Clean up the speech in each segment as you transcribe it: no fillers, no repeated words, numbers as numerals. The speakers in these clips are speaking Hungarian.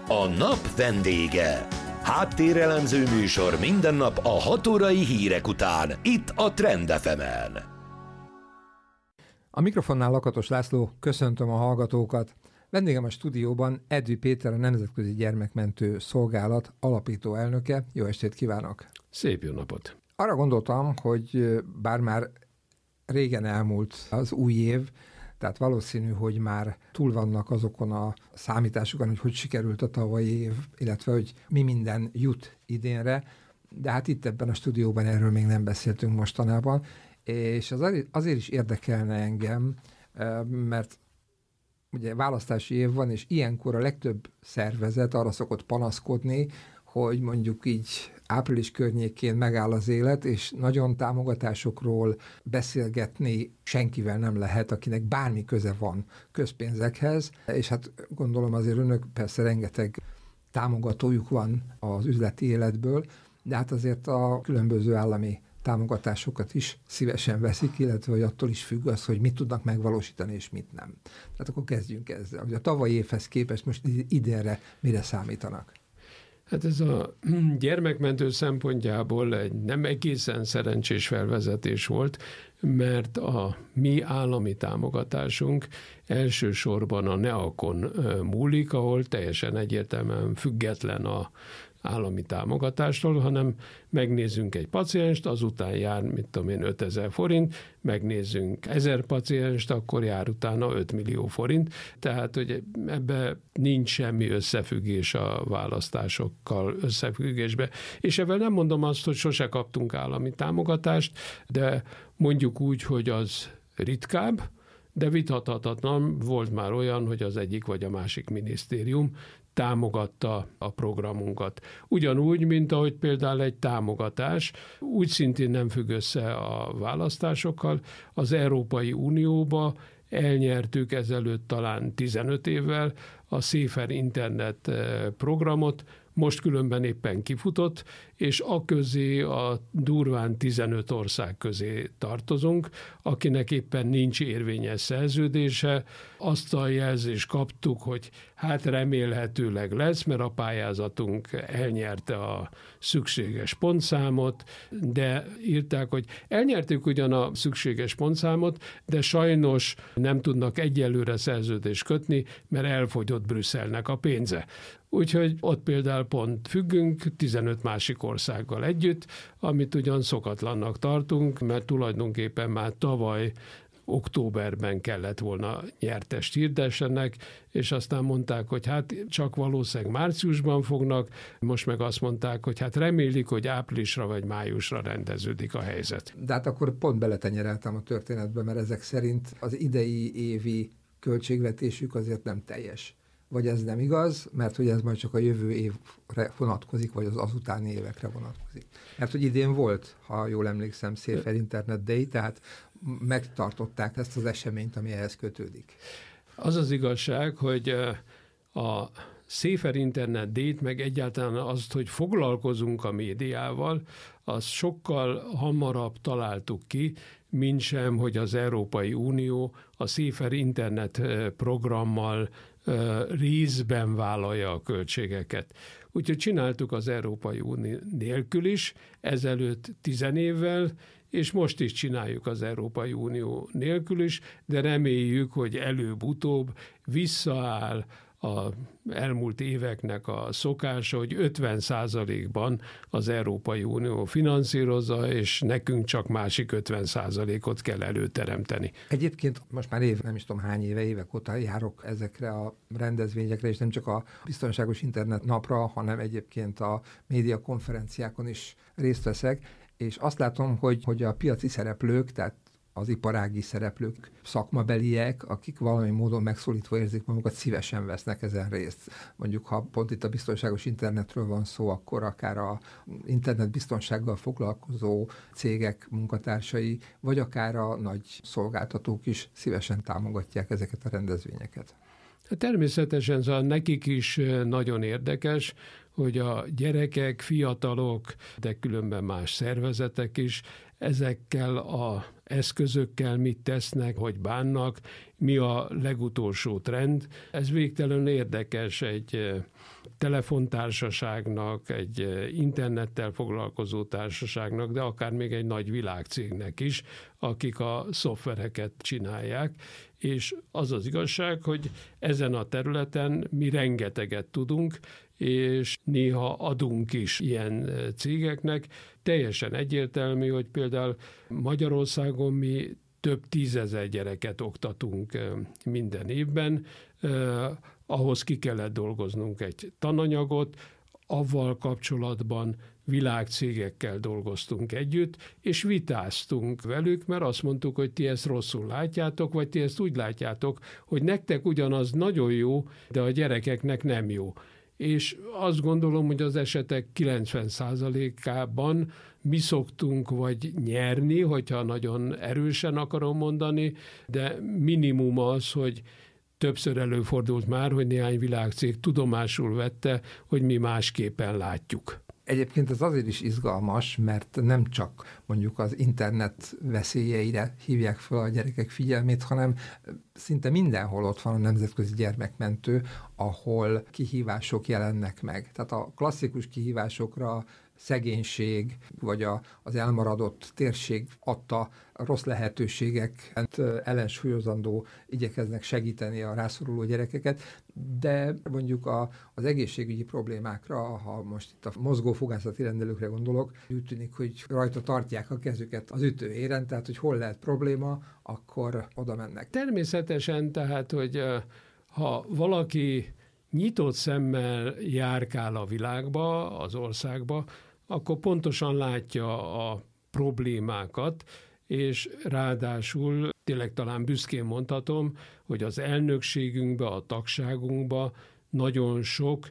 A nap vendége. Háttérelemző műsor minden nap a 6 órai hírek után, itt a Trend FM-en. A mikrofonnál Lakatos László, köszöntöm a hallgatókat. Vendégem a stúdióban Edvi Péter, a Nemzetközi Gyermekmentő Szolgálat alapító elnöke. Jó estét kívánok! Szép jó napot! Arra gondoltam, hogy bár már régen elmúlt az új év, tehát valószínű, hogy már túl vannak azokon a számításokon, hogy sikerült a tavalyi év, illetve hogy mi minden jut idénre, de hát itt ebben a stúdióban erről még nem beszéltünk mostanában, és azért is érdekelne engem, mert ugye választási év van, és ilyenkor a legtöbb szervezet arra szokott panaszkodni, hogy mondjuk így április környékén megáll az élet, és nagyon támogatásokról beszélgetni senkivel nem lehet, akinek bármi köze van közpénzekhez, és hát gondolom azért önök persze rengeteg támogatójuk van az üzleti életből, de hát azért a különböző állami támogatásokat is szívesen veszik, illetve hogy attól is függ az, hogy mit tudnak megvalósítani, és mit nem. Tehát akkor kezdjünk ezzel. Hogy a tavalyi évhez képest most idénre mire számítanak? Hát ez a gyermekmentő szempontjából egy nem egészen szerencsés felvezetés volt, mert a mi állami támogatásunk elsősorban a NEAK-on múlik, ahol teljesen egyértelműen független a állami támogatástól, hanem megnézzünk egy pacienst, azután jár, 5000 forint, megnézzünk 1000 pacienst, akkor jár utána 5 millió forint. Tehát, hogy ebbe nincs semmi összefüggés a választásokkal összefüggésbe. És ebben nem mondom azt, hogy sose kaptunk állami támogatást, de mondjuk úgy, hogy az ritkább, de vitathatatlan volt már olyan, hogy az egyik vagy a másik minisztérium támogatta a programunkat. Ugyanúgy, mint ahogy például egy támogatás, úgy szintén nem függ össze a választásokkal. Az Európai Unióba elnyertük ezelőtt talán 15 évvel a Safer Internet programot, most különben éppen kifutott, és aközé a durván 15 ország közé tartozunk, akinek éppen nincs érvényes szerződése. Azt a jelzést kaptuk, hogy hát remélhetőleg lesz, mert a pályázatunk elnyerte a szükséges pontszámot, de írták, hogy elnyertük ugyan a szükséges pontszámot, de sajnos nem tudnak egyelőre szerződést kötni, mert elfogyott Brüsszelnek a pénze. Úgyhogy ott például pont függünk 15 másik országgal együtt, amit ugyan szokatlannak tartunk, mert tulajdonképpen már tavaly októberben kellett volna nyertest hirdessenek, és aztán mondták, hogy hát csak valószínűleg márciusban fognak, most meg azt mondták, hogy hát remélik, hogy áprilisra vagy májusra rendeződik a helyzet. De hát akkor pont beletenyereltem a történetbe, mert ezek szerint az idei évi költségvetésük azért nem teljes. Vagy ez nem igaz, mert hogy ez majd csak a jövő évre vonatkozik, vagy az azutáni évekre vonatkozik. Mert hogy idén volt, ha jól emlékszem, Safer Internet Day, tehát megtartották ezt az eseményt, ami ehhez kötődik. Az az igazság, hogy a Safer Internet Day-t, meg egyáltalán azt, hogy foglalkozunk a médiával, azt sokkal hamarabb találtuk ki, mint sem, hogy az Európai Unió a Safer Internet programmal részben vállalja a költségeket. Úgyhogy csináltuk az Európai Unió nélkül is, ezelőtt 10 évvel, és most is csináljuk az Európai Unió nélkül is, de reméljük, hogy előbb-utóbb visszaáll az elmúlt éveknek a szokása, hogy 50%-ban az Európai Unió finanszírozza, és nekünk csak másik 50%-ot kell előteremteni. Egyébként most már nem is tudom hány évek óta járok ezekre a rendezvényekre, és nem csak a Biztonságos Internet napra, hanem egyébként a médiakonferenciákon is részt veszek, és azt látom, hogy a piaci szereplők, tehát az iparági szereplők, szakmabeliek, akik valami módon megszólítva érzik magukat, szívesen vesznek ezen részt. Mondjuk, ha pont itt a biztonságos internetről van szó, akkor akár a internetbiztonsággal foglalkozó cégek munkatársai, vagy akár a nagy szolgáltatók is szívesen támogatják ezeket a rendezvényeket. Természetesen szóval nekik is nagyon érdekes, hogy a gyerekek, fiatalok, de különben más szervezetek is ezekkel az eszközökkel mit tesznek, hogy bánnak, mi a legutolsó trend. Ez végtelenül érdekes egy telefontársaságnak, egy internettel foglalkozó társaságnak, de akár még egy nagy világcégnek is, akik a szoftvereket csinálják, és az az igazság, hogy ezen a területen mi rengeteget tudunk, és néha adunk is ilyen cégeknek. Teljesen egyértelmű, hogy például Magyarországon mi több 10 000 gyereket oktatunk minden évben, ahhoz ki kellett dolgoznunk egy tananyagot, avval kapcsolatban világcégekkel dolgoztunk együtt, és vitáztunk velük, mert azt mondtuk, hogy ti ezt rosszul látjátok, vagy ti ezt úgy látjátok, hogy nektek ugyanaz nagyon jó, de a gyerekeknek nem jó. És azt gondolom, hogy az esetek 90%-ában mi szoktunk vagy nyerni, hogyha nagyon erősen akarom mondani, de minimum az, hogy többször előfordult már, hogy néhány világcég tudomásul vette, hogy mi másképpen látjuk. Egyébként ez azért is izgalmas, mert nem csak mondjuk az internet veszélyeire hívják fel a gyerekek figyelmét, hanem szinte mindenhol ott van a Nemzetközi Gyermekmentő, ahol kihívások jelennek meg. Tehát a klasszikus kihívásokra szegénység, vagy az elmaradott térség adta rossz lehetőségeket ellensúlyozandó igyekeznek segíteni a rászoruló gyerekeket, de mondjuk az egészségügyi problémákra, ha most itt a mozgófogászati rendelőkre gondolok, úgy tűnik, hogy rajta tartják a kezüket az ütőéren, tehát hogy hol lehet probléma, akkor oda mennek. Természetesen, tehát, hogy ha valaki nyitott szemmel járkál a világba, az országba, akkor pontosan látja a problémákat, és ráadásul tényleg talán büszkén mondhatom, hogy az elnökségünkbe, a tagságunkba nagyon sok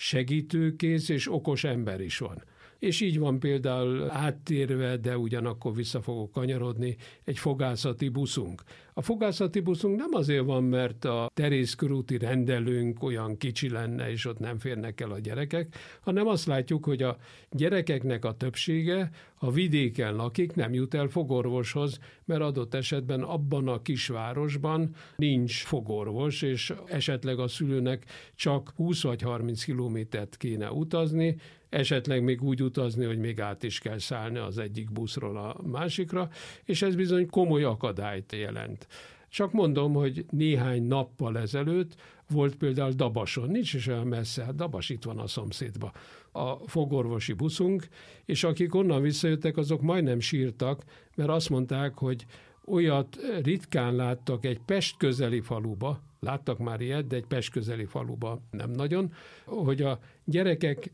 segítőkész és okos ember is van. És így van például áttérve, de ugyanakkor vissza fogok kanyarodni, egy fogászati buszunk. A fogászati buszunk nem azért van, mert a Terézkörúti rendelőnk olyan kicsi lenne, és ott nem férnek el a gyerekek, hanem azt látjuk, hogy a gyerekeknek a többsége a vidéken lakik, nem jut el fogorvoshoz, mert adott esetben abban a kisvárosban nincs fogorvos, és esetleg a szülőnek csak 20 vagy 30 kilométert kéne utazni, esetleg még úgy utazni, hogy még át is kell szállni az egyik buszról a másikra, és ez bizony komoly akadályt jelent. Csak mondom, hogy néhány nappal ezelőtt volt például Dabason, nincs is olyan messze, hát Dabas itt van a szomszédba, a fogorvosi buszunk, és akik onnan visszajöttek, azok majdnem sírtak, mert azt mondták, hogy olyat ritkán láttak egy Pest közeli faluba, láttak már ilyet, de egy Pest közeli faluba nem nagyon, hogy a gyerekek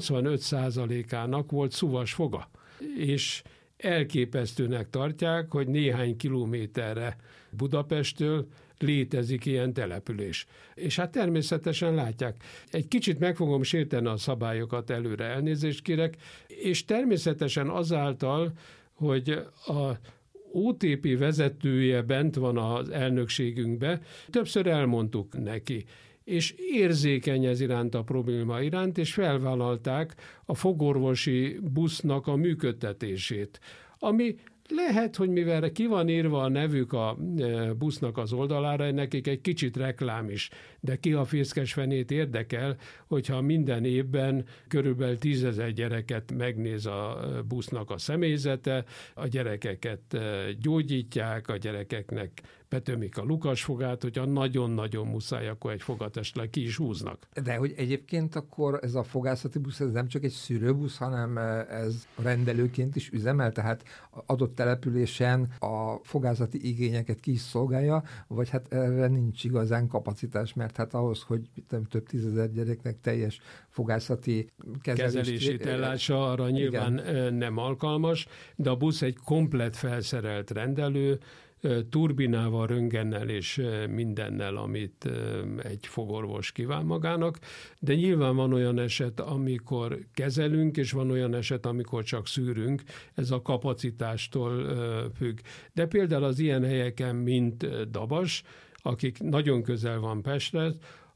85%-ának volt szuvas foga, és elképesztőnek tartják, hogy néhány kilométerre Budapesttől létezik ilyen település. És hát természetesen látják. Egy kicsit meg fogom sérteni a szabályokat, előre elnézést kérek, és természetesen azáltal, hogy a OTP vezetője bent van az elnökségünkbe, többször elmondtuk neki, és érzékeny ez iránt a probléma iránt, és felvállalták a fogorvosi busznak a működtetését, ami lehet, hogy mivel ki van írva a nevük a busznak az oldalára, nekik egy kicsit reklám is, de ki a fészkes fenét érdekel, hogyha minden évben körülbelül 10 000 gyereket megnéz a busznak a személyzete, a gyerekeket gyógyítják, a gyerekeknek betömik a lukasfogát, hogyha nagyon-nagyon muszáj, akkor egy fogat esetleg ki is húznak. De hogy egyébként akkor ez a fogászati busz, ez nem csak egy szűrőbusz, hanem ez rendelőként is üzemel, tehát adott településen a fogászati igényeket ki is szolgálja, vagy hát erre nincs igazán kapacitás, mert hát ahhoz, hogy több 10 000 gyereknek teljes fogászati kezelését ellássa, arra nyilván igen, nem alkalmas, de a busz egy komplett felszerelt rendelő, turbinával, röntgennel és mindennel, amit egy fogorvos kíván magának, de nyilván van olyan eset, amikor kezelünk, és van olyan eset, amikor csak szűrünk, ez a kapacitástól függ. De például az ilyen helyeken, mint Dabas, akik nagyon közel van Pestre,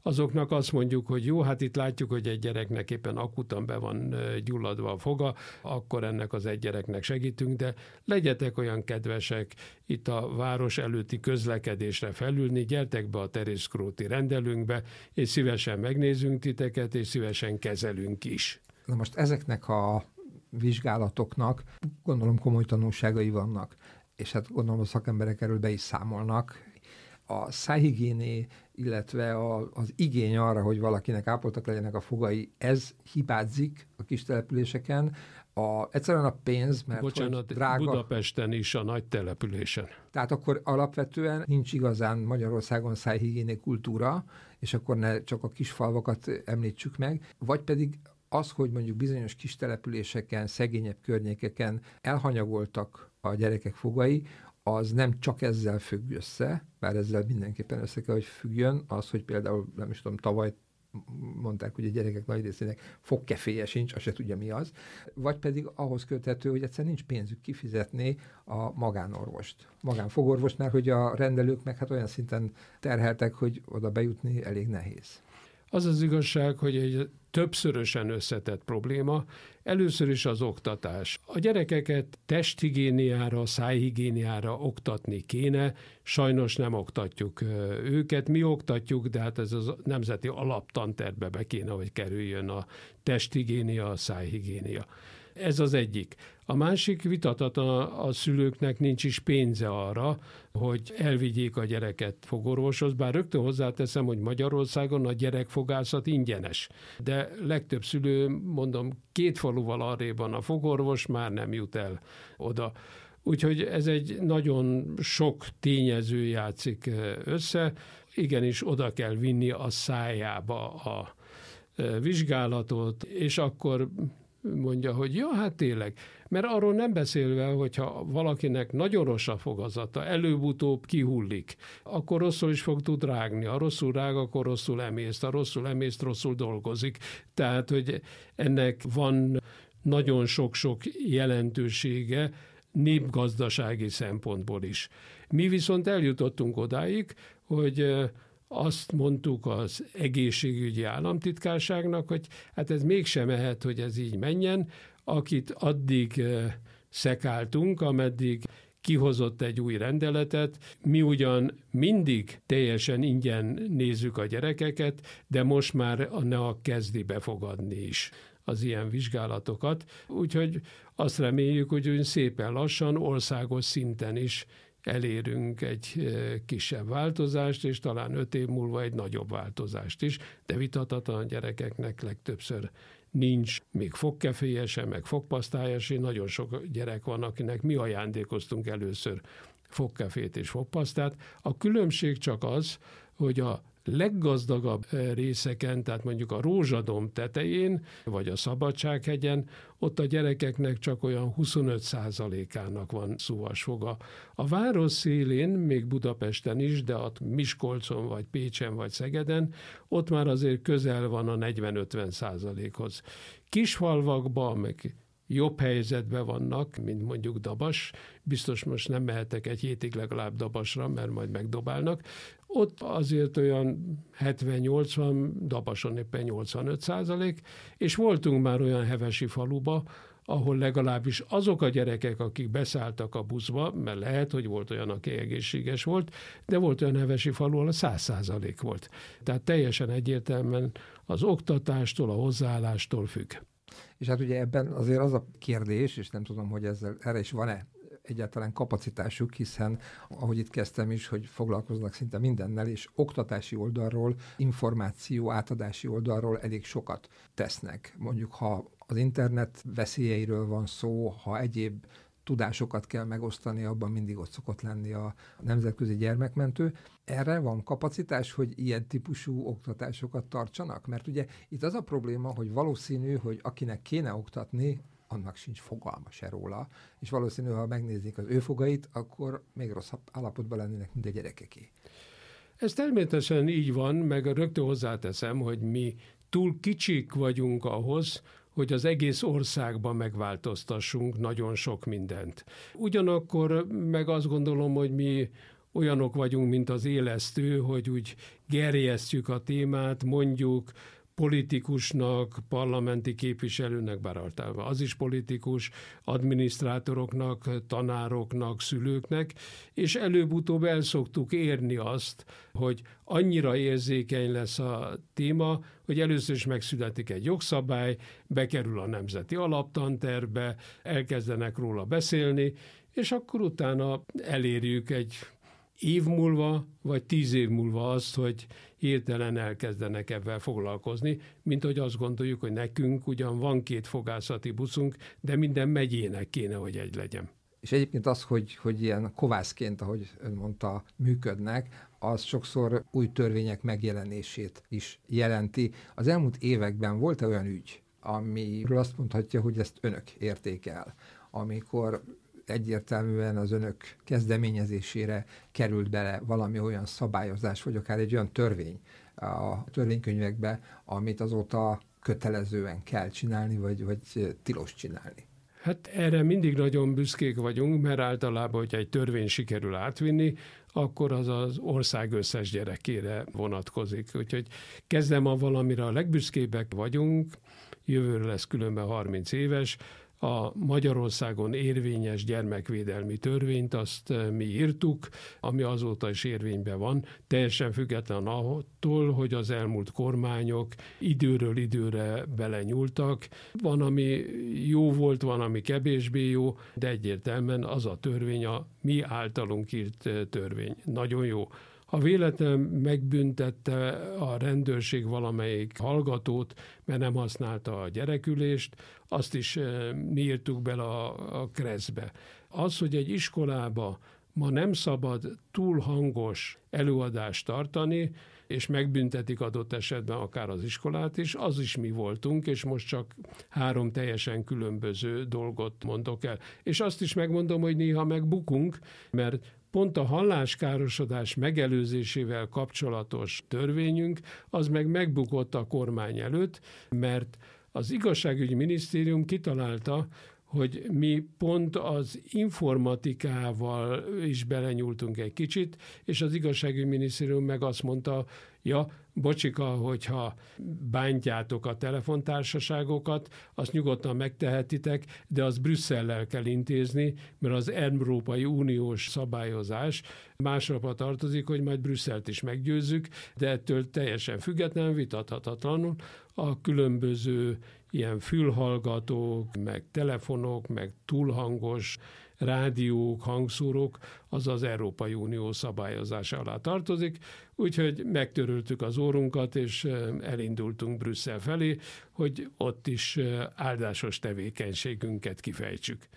azoknak azt mondjuk, hogy jó, hát itt látjuk, hogy egy gyereknek éppen akutan be van gyulladva a foga, akkor ennek az egy gyereknek segítünk, de legyetek olyan kedvesek itt a város előtti közlekedésre felülni, gyertek be a Terészkróti rendelőnkbe, és szívesen megnézünk titeket, és szívesen kezelünk is. Na most ezeknek a vizsgálatoknak gondolom komoly tanulságai vannak, és hát gondolom a szakemberek erről be is számolnak. A szájhigiéné, illetve az igény arra, hogy valakinek ápoltak legyenek a fogai, ez hibázik a kis településeken. Egyszerűen a pénz, mert bocsánat, drága. Budapesten is, a nagy településen. Tehát akkor alapvetően nincs igazán Magyarországon szájhigiéné kultúra, és akkor ne csak a kis falvakat említsük meg, vagy pedig az, hogy mondjuk bizonyos kis településeken, szegényebb környékeken elhanyagoltak a gyerekek fogai, az nem csak ezzel függ össze, bár ezzel mindenképpen össze kell, hogy függjön, az, hogy például, nem is tudom, tavaly mondták, hogy a gyerekek nagy részének fogkeféje sincs, azt se tudja mi az, vagy pedig ahhoz köthető, hogy egyszerűen nincs pénzük kifizetni a magánorvost. Magánfogorvosnál, hogy a rendelők meg hát olyan szinten terheltek, hogy oda bejutni elég nehéz. Az az igazság, hogy egy többszörösen összetett probléma. Először is az oktatás. A gyerekeket testhigiéniára, szájhigiéniára oktatni kéne, sajnos nem oktatjuk őket. Mi oktatjuk, de hát ez a nemzeti alaptantervbe be kéne, hogy kerüljön a testhigiénia, a szájhigiénia. Ez az egyik. A másik vitathatatlan, a szülőknek nincs is pénze arra, hogy elvigyék a gyereket fogorvoshoz, bár rögtön hozzáteszem, hogy Magyarországon a gyerekfogászat ingyenes. De legtöbb szülő, mondom, 2 faluval arrébb van a fogorvos, már nem jut el oda. Úgyhogy ez egy nagyon sok tényező játszik össze. Igenis oda kell vinni a szájába a vizsgálatot, és akkor mondja, hogy ja, hát tényleg. Mert arról nem beszélve, hogyha valakinek nagyon rossz a fogazata, előbb-utóbb kihullik, akkor rosszul is fog tud rágni. Ha rosszul rág, akkor rosszul emészt. Ha rosszul emészt, rosszul dolgozik. Tehát, hogy ennek van nagyon sok-sok jelentősége, népgazdasági szempontból is. Mi viszont eljutottunk odáig, hogy azt mondtuk az egészségügyi államtitkárságnak, hogy hát ez mégsem mehet, hogy ez így menjen, akit addig szekáltunk, ameddig kihozott egy új rendeletet. Mi ugyan mindig teljesen ingyen nézzük a gyerekeket, de most már a NEA kezdi befogadni is az ilyen vizsgálatokat. Úgyhogy azt reméljük, hogy szépen lassan országos szinten is elérünk egy kisebb változást, és talán 5 év múlva egy nagyobb változást is, de vitathatatlan gyerekeknek legtöbbször nincs még fogkeféje sem, meg fogpasztája sem. Nagyon sok gyerek van, akinek mi ajándékoztunk először fogkefét és fogpasztát. A különbség csak az, hogy a leggazdagabb részeken, tehát mondjuk a Rózsadomb tetején, vagy a Szabadsághegyen, ott a gyerekeknek csak olyan 25%-ának van szúvasfoga. A város szélén, még Budapesten is, de ott Miskolcon, vagy Pécsen, vagy Szegeden, ott már azért közel van a 40-50%-hoz. Kisfalvakban, meg jobb helyzetben vannak, mint mondjuk Dabas. Biztos most nem mehetek egy hétig legalább Dabasra, mert majd megdobálnak. Ott azért olyan 70-80, Dabason éppen 85%, és voltunk már olyan hevesi faluba, ahol legalábbis azok a gyerekek, akik beszálltak a buszba, mert lehet, hogy volt olyan, aki egészséges volt, de volt olyan hevesi falu, ahol 100% volt. Tehát teljesen egyértelműen az oktatástól, a hozzáállástól függ. És hát ugye ebben azért az a kérdés, és nem tudom, hogy erre is van-e egyáltalán kapacitásuk, hiszen ahogy itt kezdtem is, hogy foglalkoznak szinte mindennel, és oktatási oldalról, információ átadási oldalról elég sokat tesznek. Mondjuk, ha az internet veszélyeiről van szó, ha egyéb tudásokat kell megosztani, abban mindig ott szokott lenni a Nemzetközi Gyermekmentő. Erre van kapacitás, hogy ilyen típusú oktatásokat tartsanak? Mert ugye itt az a probléma, hogy valószínű, hogy akinek kéne oktatni, annak sincs fogalma se róla, és valószínű, ha megnézik az ő fogait, akkor még rosszabb állapotban lennének, mint a gyerekeké. Ez természetesen így van, meg rögtön hozzáteszem, hogy mi túl kicsik vagyunk ahhoz, hogy az egész országban megváltoztassunk nagyon sok mindent. Ugyanakkor meg azt gondolom, hogy mi olyanok vagyunk, mint az élesztő, hogy úgy gerjesztjük a témát, mondjuk politikusnak, parlamenti képviselőnek, bár általában az is politikus, adminisztrátoroknak, tanároknak, szülőknek, és előbb-utóbb el szoktuk érni azt, hogy annyira érzékeny lesz a téma, hogy először is megszületik egy jogszabály, bekerül a nemzeti alaptantervbe, elkezdenek róla beszélni, és akkor utána elérjük egy év múlva, vagy 10 év múlva azt, hogy hirtelen elkezdenek ebben foglalkozni, mint hogy azt gondoljuk, hogy nekünk ugyan van 2 fogászati buszunk, de minden megyének kéne, hogy egy legyen. És egyébként az, hogy ilyen kovászként, ahogy ön mondta, működnek, az sokszor új törvények megjelenését is jelenti. Az elmúlt években volt-e olyan ügy, amiről azt mondhatja, hogy ezt önök érték el, amikor egyértelműen az önök kezdeményezésére került bele valami olyan szabályozás, vagy akár egy olyan törvény a törvénykönyvekbe, amit azóta kötelezően kell csinálni, vagy tilos csinálni? Hát erre mindig nagyon büszkék vagyunk, mert általában, hogyha egy törvény sikerül átvinni, akkor az az ország összes gyerekére vonatkozik. Úgyhogy kezdem a valamire a legbüszkébbek vagyunk, jövőre lesz különben 30 éves, a Magyarországon érvényes gyermekvédelmi törvényt, azt mi írtuk, ami azóta is érvényben van, teljesen független attól, hogy az elmúlt kormányok időről időre belenyúltak. Van, ami jó volt, van, ami kevésbé jó, de egyértelműen az a törvény a mi általunk írt törvény. Nagyon jó. Ha véletlenül megbüntette a rendőrség valamelyik hallgatót, mert nem használta a gyerekülést, azt is mi írtuk bele a KRESZ-be. Az, hogy egy iskolába ma nem szabad túl hangos előadást tartani, és megbüntetik adott esetben akár az iskolát is, az is mi voltunk, és most csak 3 teljesen különböző dolgot mondok el. És azt is megmondom, hogy néha megbukunk, mert pont a halláskárosodás megelőzésével kapcsolatos törvényünk, az meg megbukott a kormány előtt, mert az igazságügyi minisztérium kitalálta, hogy mi pont az informatikával is belenyúltunk egy kicsit, és az igazságügyi minisztérium meg azt mondta, ja, bocsika, hogyha bántjátok a telefontársaságokat, azt nyugodtan megtehetitek, de az Brüsszellel kell intézni, mert az Európai Uniós szabályozás másnapra tartozik, hogy majd Brüsszelt is meggyőzzük, de ettől teljesen független, vitathatatlanul a különböző ilyen fülhallgatók, meg telefonok, meg túlhangos rádiók, hangszórók, az az Európai Unió szabályozása alá tartozik, úgyhogy megtöröltük az órunkat, és elindultunk Brüsszel felé, hogy ott is áldásos tevékenységünket kifejtsük.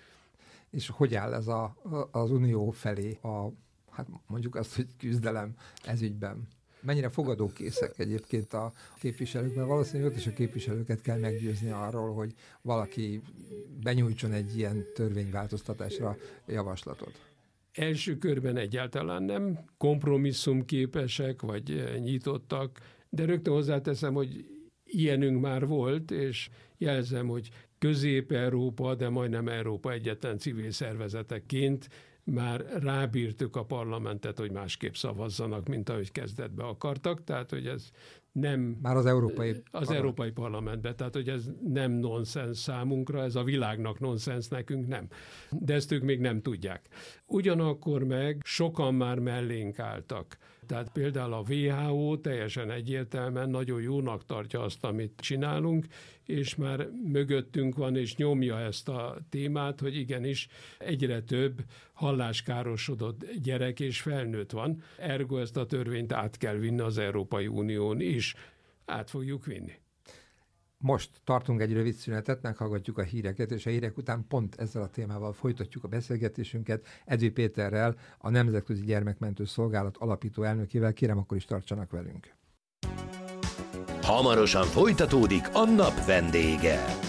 És hogy áll ez az Unió felé hát mondjuk azt, hogy küzdelem ez ügyben? Mennyire fogadókészek egyébként a képviselők, mert valószínűleg ott is a képviselőket kell meggyőzni arról, hogy valaki benyújtson egy ilyen törvényváltoztatásra javaslatot. Első körben egyáltalán nem kompromisszumképesek vagy nyitottak, de rögtön hozzáteszem, hogy ilyenünk már volt, és jelzem, hogy Közép-Európa, de majdnem Európa egyetlen civil szervezeteként már rábírtuk a parlamentet, hogy másképp szavazzanak, mint ahogy kezdetben akartak, tehát hogy ez nem... Már az Európai Parlamentben, tehát hogy ez nem nonsens számunkra, ez a világnak nonsens, nekünk nem. De ezt ők még nem tudják. Ugyanakkor meg sokan már mellénk álltak. Tehát például a WHO teljesen egyértelműen nagyon jónak tartja azt, amit csinálunk, és már mögöttünk van, és nyomja ezt a témát, hogy igenis egyre több halláskárosodott gyerek és felnőtt van. Ergo ezt a törvényt át kell vinni az Európai Unión is. Át fogjuk vinni. Most tartunk egy rövid szünetet, meghallgatjuk a híreket, és a hírek után pont ezzel a témával folytatjuk a beszélgetésünket Edvi Péterrel, a Nemzetközi Gyermekmentő Szolgálat alapító elnökével. Kérem, akkor is tartsanak velünk. Hamarosan folytatódik a nap vendége.